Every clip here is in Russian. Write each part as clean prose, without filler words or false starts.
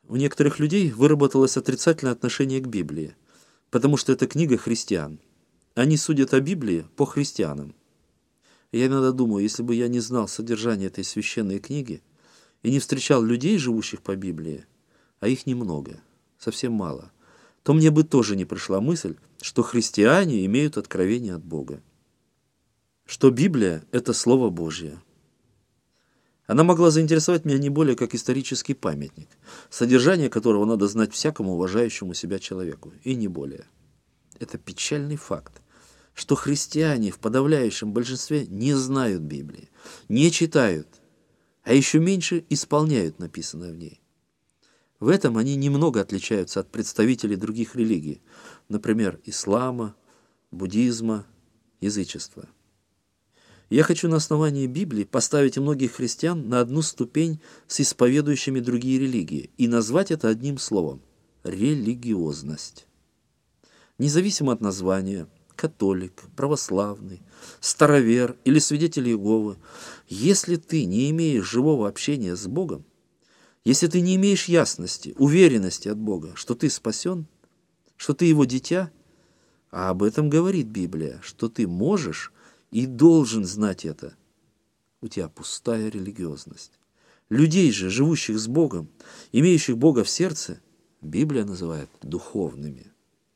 У некоторых людей выработалось отрицательное отношение к Библии, потому что это книга христиан. Они судят о Библии по христианам. Я иногда думаю, если бы я не знал содержание этой священной книги и не встречал людей, живущих по Библии, а их немного, совсем мало, то мне бы тоже не пришла мысль, что христиане имеют откровение от Бога, что Библия – это Слово Божье. Она могла заинтересовать меня не более как исторический памятник, содержание которого надо знать всякому уважающему себя человеку, и не более. Это печальный факт, что христиане в подавляющем большинстве не знают Библии, не читают, а еще меньше исполняют написанное в ней. В этом они немного отличаются от представителей других религий, например, ислама, буддизма, язычества. Я хочу на основании Библии поставить многих христиан на одну ступень с исповедующими другие религии и назвать это одним словом – религиозность. Независимо от названия – католик, православный, старовер или свидетель Иеговы, если ты не имеешь живого общения с Богом, если ты не имеешь ясности, уверенности от Бога, что ты спасен, что ты Его дитя, а об этом говорит Библия, что ты можешь и должен знать это, у тебя пустая религиозность. Людей же, живущих с Богом, имеющих Бога в сердце, Библия называет духовными.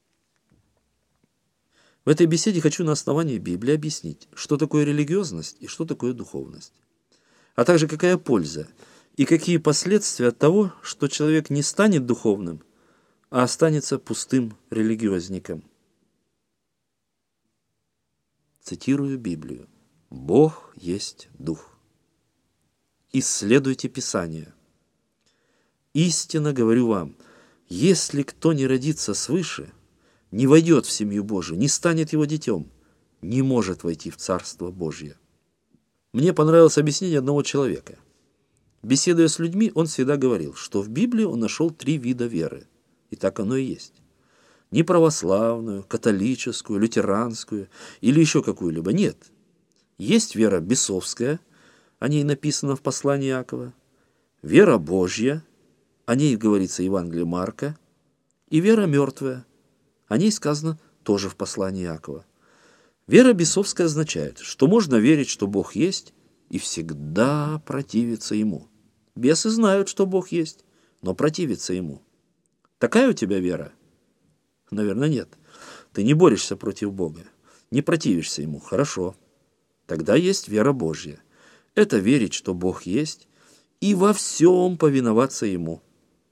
В этой беседе хочу на основании Библии объяснить, что такое религиозность и что такое духовность, а также какая польза и какие последствия от того, что человек не станет духовным, а останется пустым религиозником. Цитирую Библию. «Бог есть Дух. Исследуйте Писание. Истинно говорю вам, если кто не родится свыше, не войдет в семью Божию, не станет его детем, не может войти в Царство Божье». Мне понравилось объяснение одного человека. Беседуя с людьми, он всегда говорил, что в Библии он нашел 3 вида веры. И так оно и есть. Не православную, католическую, лютеранскую или еще какую-либо. Нет. Есть вера бесовская, о ней написано в послании Иакова, вера Божья, о ней говорится Евангелие Марка, и вера мертвая, о ней сказано тоже в послании Иакова. Вера бесовская означает, что можно верить, что Бог есть, и всегда противиться Ему. Бесы знают, что Бог есть, но противятся Ему. Такая у тебя вера? Наверное, нет. Ты не борешься против Бога, не противишься Ему. Хорошо. Тогда есть вера Божья. Это верить, что Бог есть, и во всем повиноваться Ему.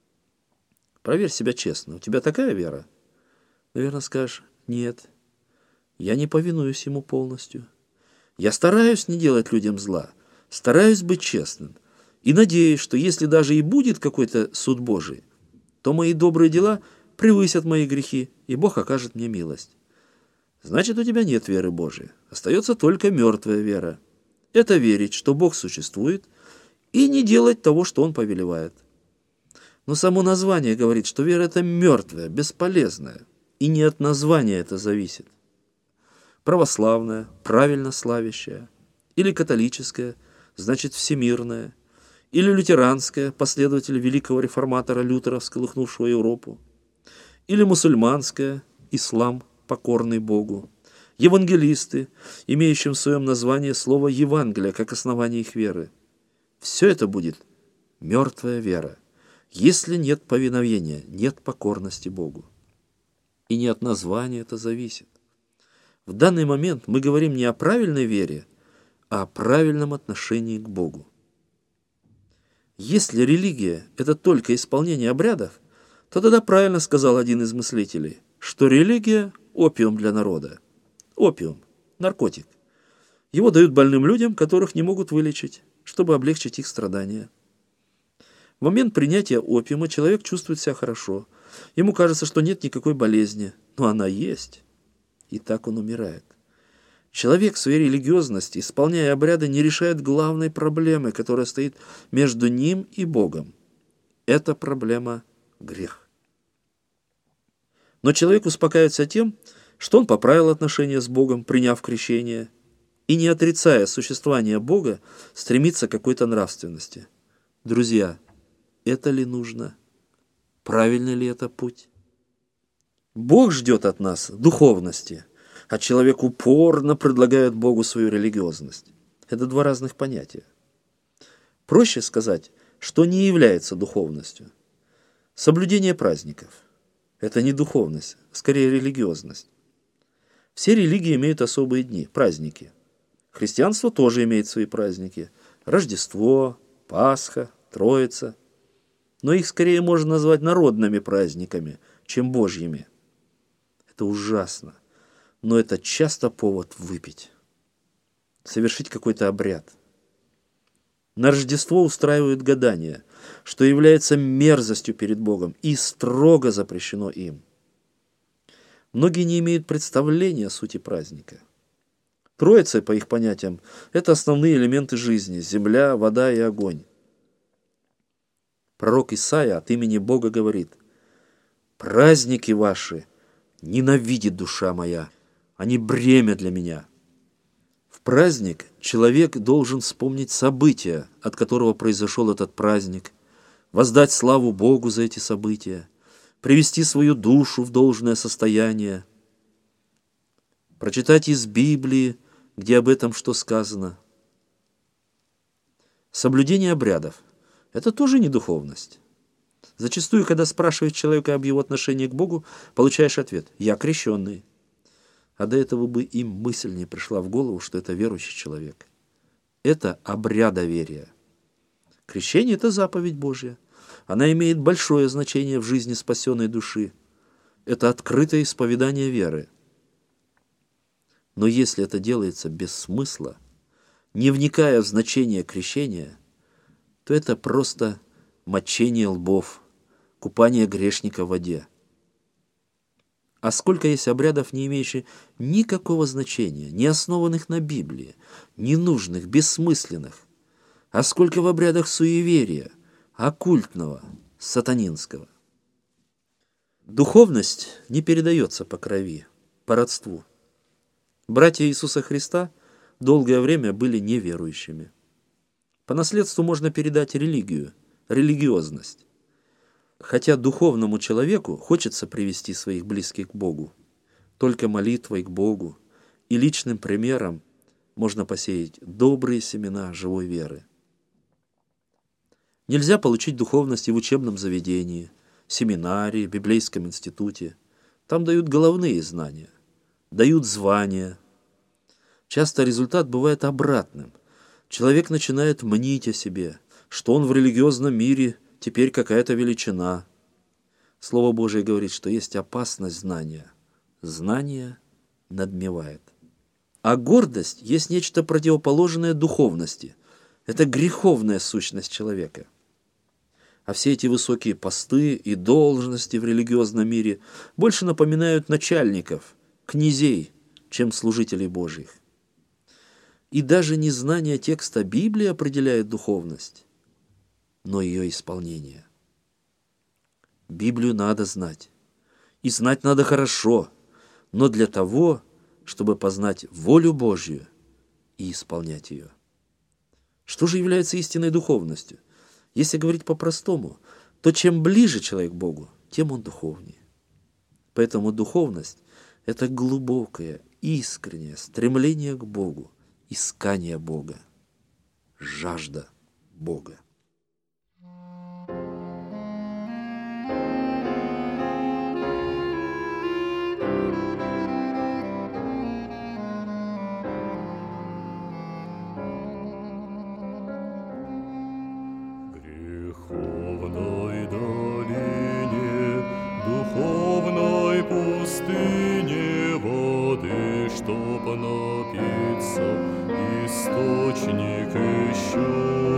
Проверь себя честно. У тебя такая вера? Наверное, скажешь, нет. Я не повинуюсь Ему полностью. Я стараюсь не делать людям зла, стараюсь быть честным. И надеюсь, что если даже и будет какой-то суд Божий, то мои добрые дела превысят мои грехи, и Бог окажет мне милость. Значит, у тебя нет веры Божией. Остается только мертвая вера. Это верить, что Бог существует, и не делать того, что Он повелевает. Но само название говорит, что вера – это мертвая, бесполезная, и не от названия это зависит. Православная, правильно славящая, или католическая, значит всемирная, или лютеранская, последователь великого реформатора Лютера, всколыхнувшего Европу, или мусульманская, ислам, покорный Богу, евангелисты, имеющим в своем названии слово «Евангелие» как основание их веры. Все это будет мертвая вера, если нет повиновения, нет покорности Богу. И не от названия это зависит. В данный момент мы говорим не о правильной вере, а о правильном отношении к Богу. Если религия – это только исполнение обрядов, то тогда правильно сказал один из мыслителей, что религия – опиум для народа. Опиум – наркотик. Его дают больным людям, которых не могут вылечить, чтобы облегчить их страдания. В момент принятия опиума человек чувствует себя хорошо. Ему кажется, что нет никакой болезни, но она есть. И так он умирает. Человек в своей религиозности, исполняя обряды, не решает главной проблемы, которая стоит между ним и Богом. Это проблема – грех. Но человек успокаивается тем, что он поправил отношения с Богом, приняв крещение, и, не отрицая существование Бога, стремится к какой-то нравственности. Друзья, это ли нужно? Правильный ли это путь? Бог ждет от нас духовности, а человек упорно предлагает Богу свою религиозность. Это два разных понятия. Проще сказать, что не является духовностью. Соблюдение праздников – это не духовность, скорее религиозность. Все религии имеют особые дни, праздники. Христианство тоже имеет свои праздники. Рождество, Пасха, Троица. Но их скорее можно назвать народными праздниками, чем Божьими. Это ужасно, но это часто повод выпить, совершить какой-то обряд. На Рождество устраивают гадания, что является мерзостью перед Богом и строго запрещено им. Многие не имеют представления о сути праздника. Троица, по их понятиям, это основные элементы жизни – земля, вода и огонь. Пророк Исаия от имени Бога говорит: «Праздники ваши ненавидит душа моя, они бремя для меня». В праздник человек должен вспомнить события, от которого произошел этот праздник, воздать славу Богу за эти события, привести свою душу в должное состояние, прочитать из Библии, где об этом что сказано. Соблюдение обрядов – это тоже не духовность. Зачастую, когда спрашиваешь человека об его отношении к Богу, получаешь ответ: «Я крещенный». А до этого бы им мысль не пришла в голову, что это верующий человек. Это обрядоверие. Крещение – это заповедь Божья. Она имеет большое значение в жизни спасенной души. Это открытое исповедание веры. Но если это делается без смысла, не вникая в значение крещения, то это просто мочение лбов, купание грешника в воде. А сколько есть обрядов, не имеющих никакого значения, не основанных на Библии, ненужных, бессмысленных. А сколько в обрядах суеверия, оккультного, сатанинского. Духовность не передается по крови, по родству. Братья Иисуса Христа долгое время были неверующими. По наследству можно передать религию, религиозность. Хотя духовному человеку хочется привести своих близких к Богу. Только молитвой к Богу и личным примером можно посеять добрые семена живой веры. Нельзя получить духовность и в учебном заведении, семинарии, библейском институте. Там дают головные знания, дают звания. Часто результат бывает обратным. Человек начинает мнить о себе, что он в религиозном мире теперь какая-то величина. Слово Божие говорит, что есть опасность знания. Знание надмевает. А гордость есть нечто противоположное духовности. Это греховная сущность человека. А все эти высокие посты и должности в религиозном мире больше напоминают начальников, князей, чем служителей Божьих. И даже не знание текста Библии определяет духовность, но ее исполнение. Библию надо знать. И знать надо хорошо, но для того, чтобы познать волю Божью и исполнять ее. Что же является истинной духовностью? Если говорить по-простому, то чем ближе человек к Богу, тем он духовнее. Поэтому духовность – это глубокое, искреннее стремление к Богу, искание Бога, жажда Бога. Духовной пустыне воды, чтоб напиться, источник ищу.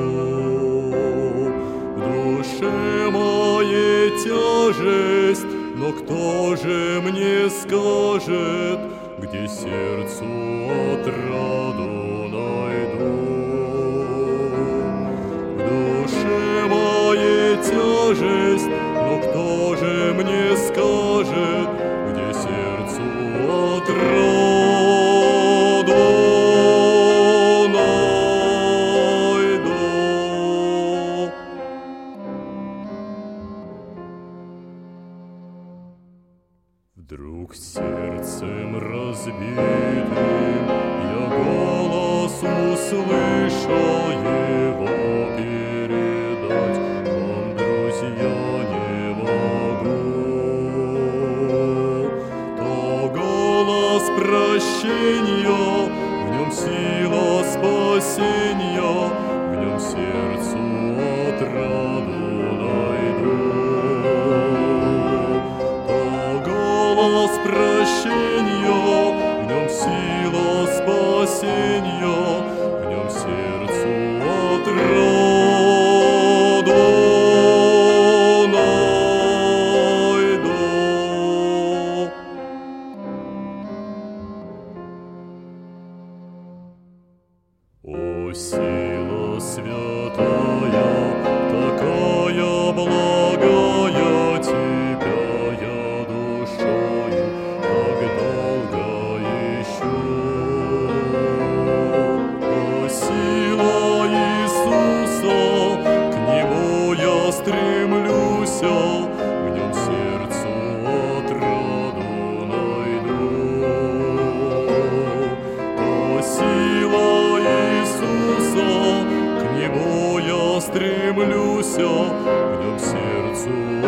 В душе моей тяжесть, но кто же мне скажет, где сердцу отраду найду? В душе моей тяжесть, но кто же мне скажет, где сердцу отраду найду? Вдруг сердцем разбитым я голос услышал, его передать вам, друзья, не могу. То голос прощения, в нем сила спасения, в нем сердцу отраду найду. Голос прощения, в нем сила спасения, в нем сердцу отраду найду. О, сила святая, такая благая, тебя я душою так долго ищу. О, сила Иисуса, к Нему я стремлюсь, в Нем сердцу отраду найду. О, сила Иисуса, к Нему я стремлюсь, в Нем сердцу